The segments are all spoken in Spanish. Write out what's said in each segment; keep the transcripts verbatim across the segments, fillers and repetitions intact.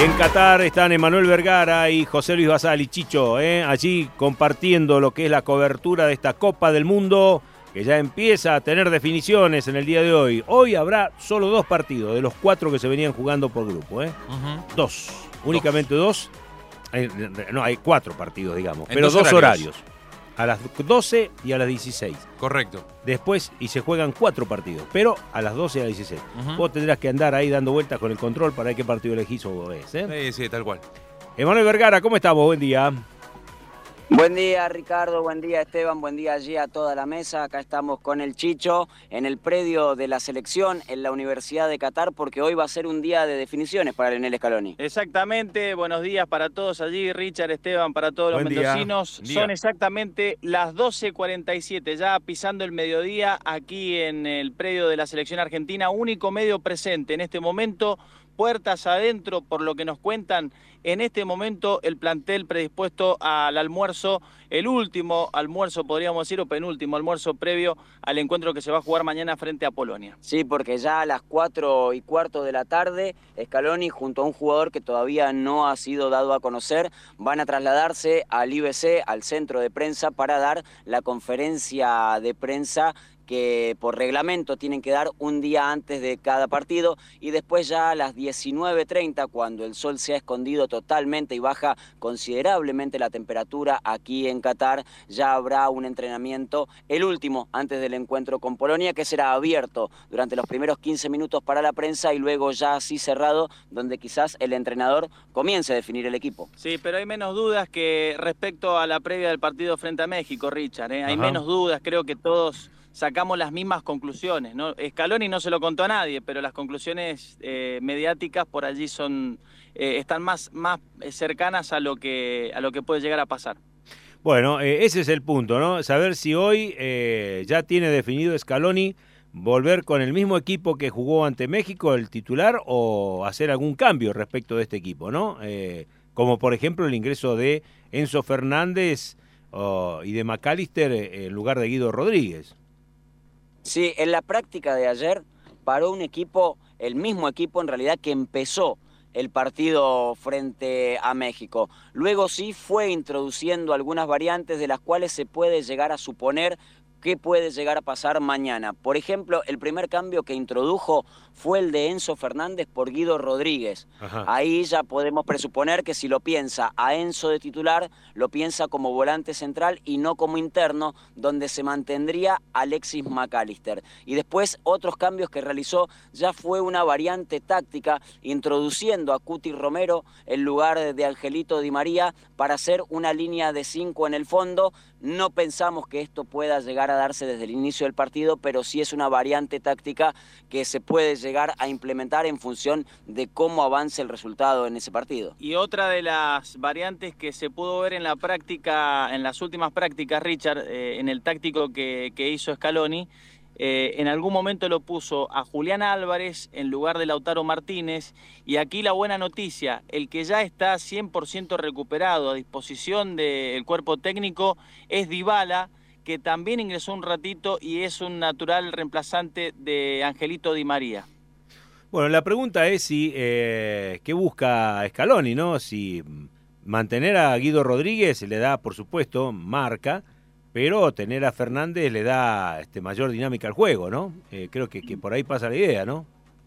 En Qatar están Emanuel Vergara y José Luis Basali, Chicho, ¿eh? allí compartiendo lo que es la cobertura de esta Copa del Mundo, que ya empieza a tener definiciones en el día de hoy. Hoy habrá solo dos partidos de los cuatro que se venían jugando por grupo. ¿eh? Uh-huh. Dos, únicamente dos. dos. No, hay cuatro partidos, digamos, en pero dos, dos horarios. horarios. A las doce y a las dieciséis. Correcto. Después, y se juegan cuatro partidos, pero a las doce y a las dieciséis. Uh-huh. Vos tendrás que andar ahí dando vueltas con el control para ver qué partido elegís o ves, ¿eh? Sí, sí, tal cual. Emanuel Vergara, ¿cómo estamos? Buen día. Buen día, Ricardo, buen día, Esteban, buen día allí a toda la mesa. Acá estamos con el Chicho en el predio de la selección en la Universidad de Qatar, porque hoy va a ser un día de definiciones para Lionel Scaloni. Exactamente, buenos días para todos allí, Richard, Esteban, para todos los buen mendocinos. Día. Son exactamente las doce cuarenta y siete, ya pisando el mediodía aquí en el predio de la selección argentina, único medio presente en este momento. Puertas adentro, por lo que nos cuentan, en este momento el plantel predispuesto al almuerzo, el último almuerzo, podríamos decir, o penúltimo almuerzo previo al encuentro que se va a jugar mañana frente a Polonia. Sí, porque ya a las cuatro y cuarto de la tarde, Scaloni, junto a un jugador que todavía no ha sido dado a conocer, van a trasladarse al I B C, al centro de prensa, para dar la conferencia de prensa que por reglamento tienen que dar un día antes de cada partido, y después ya a las diecinueve treinta, cuando el sol se ha escondido totalmente y baja considerablemente la temperatura aquí en Qatar, ya habrá un entrenamiento, el último antes del encuentro con Polonia, que será abierto durante los primeros quince minutos para la prensa y luego ya así cerrado, donde quizás el entrenador comience a definir el equipo. Sí, pero hay menos dudas que respecto a la previa del partido frente a México, Richard, ¿eh? Hay Ajá. menos dudas, creo que todos sacamos las mismas conclusiones, ¿no? Scaloni no se lo contó a nadie, pero las conclusiones eh, mediáticas por allí son eh, están más, más cercanas a lo que a lo que puede llegar a pasar. Bueno, eh, ese es el punto, ¿no? Saber si hoy eh, ya tiene definido Scaloni volver con el mismo equipo que jugó ante México, el titular, o hacer algún cambio respecto de este equipo, ¿no? Eh, como por ejemplo el ingreso de Enzo Fernández oh, y de McAllister eh, en lugar de Guido Rodríguez. Sí, en la práctica de ayer paró un equipo, el mismo equipo en realidad que empezó el partido frente a México. Luego sí fue introduciendo algunas variantes de las cuales se puede llegar a suponer qué puede llegar a pasar mañana. Por ejemplo, el primer cambio que introdujo fue el de Enzo Fernández por Guido Rodríguez. Ajá. Ahí ya podemos presuponer que si lo piensa a Enzo de titular, lo piensa como volante central y no como interno, donde se mantendría Alexis McAllister. Y después otros cambios que realizó ya fue una variante táctica, introduciendo a Cuti Romero en lugar de Angelito Di María para hacer una línea de cinco en el fondo. No pensamos que esto pueda llegar a darse desde el inicio del partido, pero sí es una variante táctica que se puede llegar a implementar en función de cómo avance el resultado en ese partido. Y otra de las variantes que se pudo ver en la práctica, en las últimas prácticas, Richard, eh, en el táctico que, que hizo Scaloni, Eh, en algún momento lo puso a Julián Álvarez en lugar de Lautaro Martínez, y aquí la buena noticia, el que ya está cien por ciento recuperado a disposición del cuerpo técnico es Dybala, que también ingresó un ratito y es un natural reemplazante de Angelito Di María. Bueno, la pregunta es si eh, qué busca Scaloni, ¿no? Si mantener a Guido Rodríguez le da, por supuesto, marca, pero tener a Fernández le da este, mayor dinámica al juego, ¿no? Eh, creo que, que por ahí pasa la idea, ¿no?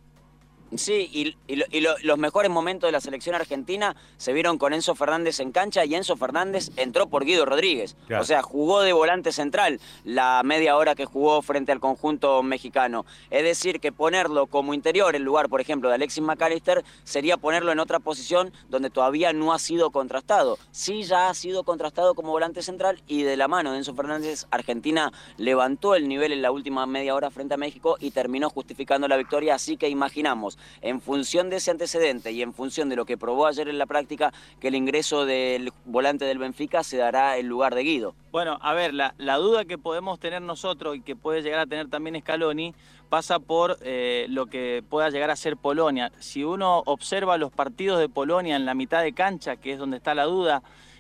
Sí, y, y, lo, y lo, los mejores momentos de la selección argentina se vieron con Enzo Fernández en cancha, y Enzo Fernández entró por Guido Rodríguez. Claro. O sea, jugó de volante central la media hora que jugó frente al conjunto mexicano. Es decir, que ponerlo como interior en lugar, por ejemplo, de Alexis McAllister sería ponerlo en otra posición donde todavía no ha sido contrastado. Sí, ya ha sido contrastado como volante central, y de la mano de Enzo Fernández, Argentina levantó el nivel en la última media hora frente a México y terminó justificando la victoria. Así que imaginamos, en función de ese antecedente y en función de lo que probó ayer en la práctica, que el ingreso del volante del Benfica se dará en lugar de Guido. Bueno, a ver, la, la duda que podemos tener nosotros y que puede llegar a tener también Scaloni pasa por eh, lo que pueda llegar a ser Polonia. Si uno observa los partidos de Polonia en la mitad de cancha, que es donde está la duda,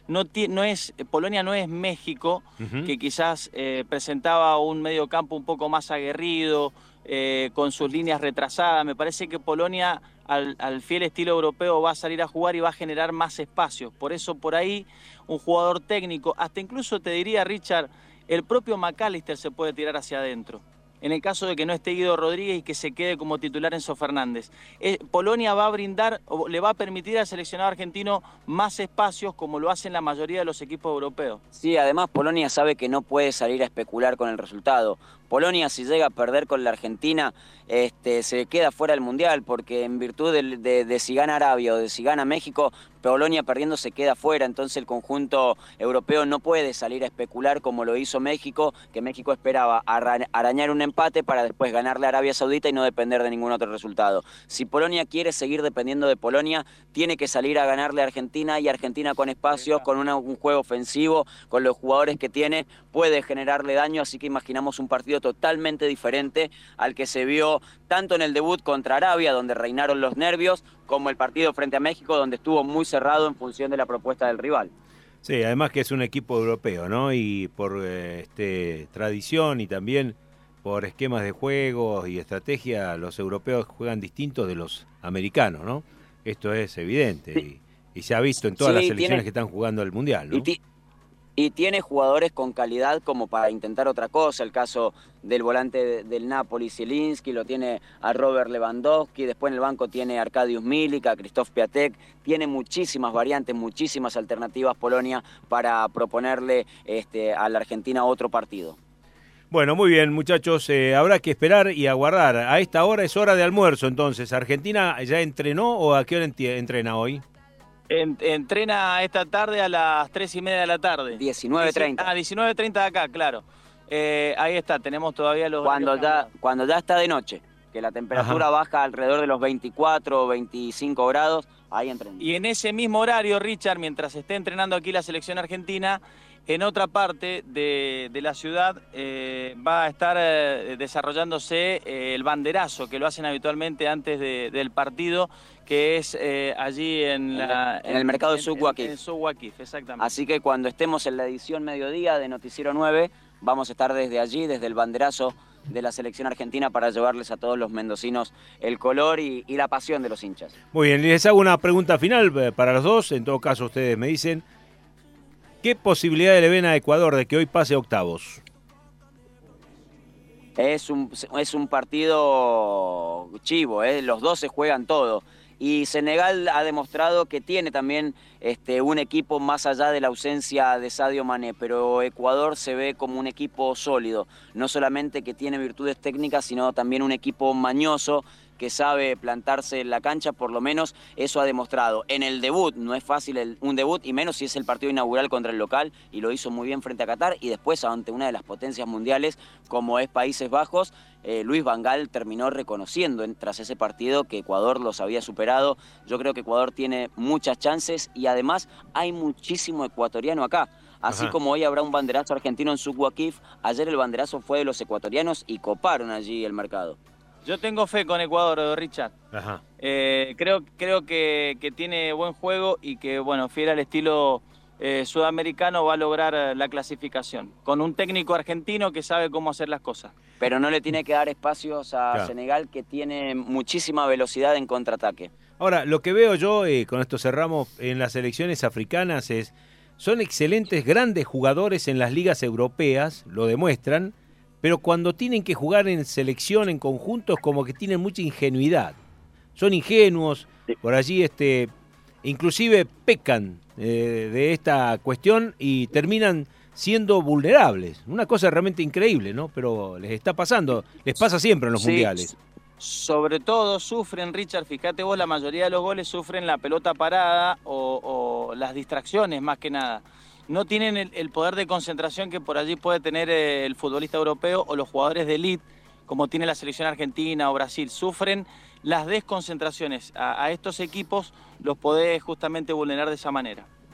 no, no es, Polonia no es México, Uh-huh. que quizás eh, presentaba un mediocampo un poco más aguerrido, eh, con sus líneas retrasadas. Me parece que Polonia, al, al fiel estilo europeo, va a salir a jugar y va a generar más espacios. Por eso, por ahí, un jugador técnico, hasta incluso te diría, Richard, el propio McAllister se puede tirar hacia adentro, en el caso de que no esté Guido Rodríguez y que se quede como titular Enzo Fernández. Eh, Polonia va a brindar, o le va a permitir al seleccionado argentino más espacios, como lo hacen la mayoría de los equipos europeos. Sí, además Polonia sabe que no puede salir a especular con el resultado. Polonia, si llega a perder con la Argentina, este, se queda fuera del Mundial, porque en virtud de, de, de si gana Arabia o de si gana México, Polonia perdiendo se queda fuera. Entonces el conjunto europeo no puede salir a especular como lo hizo México, que México esperaba arañar un empate para después ganarle a Arabia Saudita y no depender de ningún otro resultado. Si Polonia quiere seguir dependiendo de Polonia, tiene que salir a ganarle a Argentina, y Argentina con espacios, con una, un juego ofensivo, con los jugadores que tiene, puede generarle daño. Así que imaginamos un partido totalmente diferente al que se vio tanto en el debut contra Arabia, donde reinaron los nervios, como el partido frente a México, donde estuvo muy cerrado en función de la propuesta del rival. Sí, además que es un equipo europeo, ¿no? Y por eh, este, tradición y también por esquemas de juego y estrategia, los europeos juegan distintos de los americanos, ¿no? Esto es evidente, sí. y, y se ha visto en todas sí, las selecciones tiene... que están jugando el Mundial, ¿no? Y Y tiene jugadores con calidad como para intentar otra cosa. El caso del volante del Napoli, Zielinski, lo tiene a Robert Lewandowski. Después en el banco tiene a Arkadiusz Milik, a Krzysztof Piatek. Tiene muchísimas variantes, muchísimas alternativas Polonia para proponerle este, a la Argentina otro partido. Bueno, muy bien, muchachos. Eh, habrá que esperar y aguardar. A esta hora es hora de almuerzo, entonces. ¿Argentina ya entrenó o a qué hora entrena hoy? En, entrena esta tarde a las tres y media de la tarde. diecinueve treinta. Ah, diecinueve treinta de acá, claro. Eh, ahí está, tenemos todavía los... Cuando ya, cuando ya está de noche, que la temperatura Ajá. baja alrededor de los veinticuatro o veinticinco grados, ahí entrena. Y en ese mismo horario, Richard, mientras esté entrenando aquí la selección argentina, en otra parte de, de la ciudad eh, va a estar eh, desarrollándose eh, el banderazo, que lo hacen habitualmente antes de, del partido, que es eh, allí en, la, en, en el mercado de Souq Waqif. En, en Souq Waqif, exactamente. Así que cuando estemos en la edición mediodía de Noticiero nueve, vamos a estar desde allí, desde el banderazo de la selección argentina, para llevarles a todos los mendocinos el color y, y la pasión de los hinchas. Muy bien, les hago una pregunta final para los dos. En todo caso, ustedes me dicen, ¿qué posibilidades le ven a Ecuador de que hoy pase octavos? Es un, es un partido chivo, ¿eh? Los dos se juegan todo. Y Senegal ha demostrado que tiene también este, un equipo más allá de la ausencia de Sadio Mané, pero Ecuador se ve como un equipo sólido, no solamente que tiene virtudes técnicas, sino también un equipo mañoso, que sabe plantarse en la cancha. Por lo menos eso ha demostrado. En el debut, no es fácil el, un debut, y menos si es el partido inaugural contra el local, y lo hizo muy bien frente a Qatar, y después ante una de las potencias mundiales como es Países Bajos. eh, Luis Van Gaal terminó reconociendo en, tras ese partido que Ecuador los había superado. Yo creo que Ecuador tiene muchas chances, y además hay muchísimo ecuatoriano acá. Así Ajá. como hoy habrá un banderazo argentino en Souq Waqif, ayer el banderazo fue de los ecuatorianos y coparon allí el mercado. Yo tengo fe con Ecuador, Richard. Ajá. Eh, creo creo que, que tiene buen juego y que, bueno, fiel al estilo eh, sudamericano, va a lograr la clasificación. Con un técnico argentino que sabe cómo hacer las cosas. Pero no le tiene que dar espacios a claro. Senegal, que tiene muchísima velocidad en contraataque. Ahora, lo que veo yo, eh, con esto cerramos, en las selecciones africanas es, son excelentes, grandes jugadores en las ligas europeas, lo demuestran, pero cuando tienen que jugar en selección, en conjuntos, como que tienen mucha ingenuidad. Son ingenuos, sí. por allí este, inclusive pecan eh, de esta cuestión y terminan siendo vulnerables. Una cosa realmente increíble, ¿no? Pero les está pasando, les pasa siempre en los sí. mundiales. Sobre todo sufren, Richard, fíjate vos, la mayoría de los goles sufren la pelota parada o, o las distracciones más que nada. No tienen el, el poder de concentración que por allí puede tener el futbolista europeo o los jugadores de élite, como tiene la selección argentina o Brasil. Sufren las desconcentraciones. A, a estos equipos los podés justamente vulnerar de esa manera.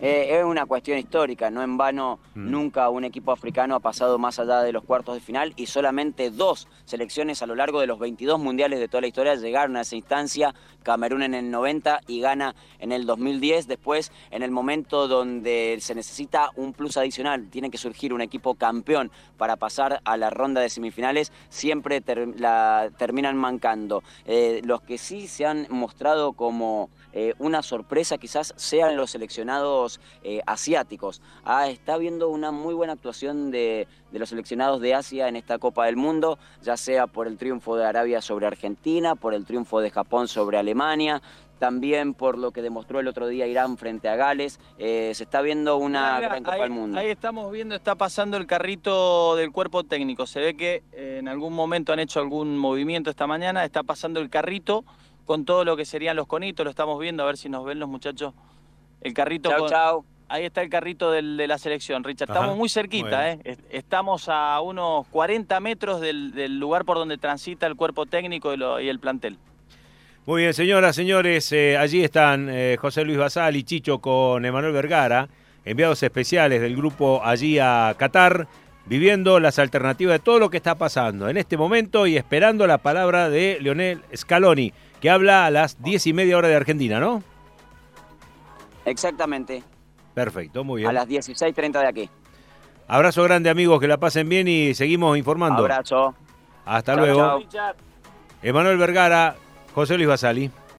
Eh, es una cuestión histórica, no en vano mm. nunca un equipo africano ha pasado más allá de los cuartos de final y solamente dos selecciones a lo largo de los veintidós mundiales de toda la historia llegaron a esa instancia, Camerún en el noventa y Ghana en el dos mil diez, después en el momento donde se necesita un plus adicional, tiene que surgir un equipo campeón para pasar a la ronda de semifinales, siempre ter la terminan mancando. Eh, los que sí se han mostrado como eh, una sorpresa quizás sean los seleccionados Eh, asiáticos. Ah, está habiendo una muy buena actuación de, de los seleccionados de Asia en esta Copa del Mundo, ya sea por el triunfo de Arabia sobre Argentina, por el triunfo de Japón sobre Alemania, también por lo que demostró el otro día Irán frente a Gales. Eh, se está viendo una Mira, gran Copa ahí, del Mundo. Ahí estamos viendo, está pasando el carrito del cuerpo técnico. Se ve que eh, en algún momento han hecho algún movimiento esta mañana. Está pasando el carrito con todo lo que serían los conitos. Lo estamos viendo, a ver si nos ven los muchachos. El carrito chau, con... chau. Ahí está el carrito del, de la selección, Richard. Estamos Ajá, muy cerquita, muy ¿eh? Estamos a unos cuarenta metros del, del lugar por donde transita el cuerpo técnico y, lo, y el plantel. Muy bien, señoras, señores, eh, allí están eh, José Luis Basal y Chicho con Emanuel Vergara, enviados especiales del grupo allí a Qatar, viviendo las alternativas de todo lo que está pasando en este momento y esperando la palabra de Lionel Scaloni, que habla a las diez y media hora de Argentina, ¿no? Exactamente. Perfecto, muy bien. A las dieciséis treinta de aquí. Abrazo grande, amigos, que la pasen bien y seguimos informando. Abrazo. Hasta chau, luego. Chau. Emanuel Vergara, José Luis Basali.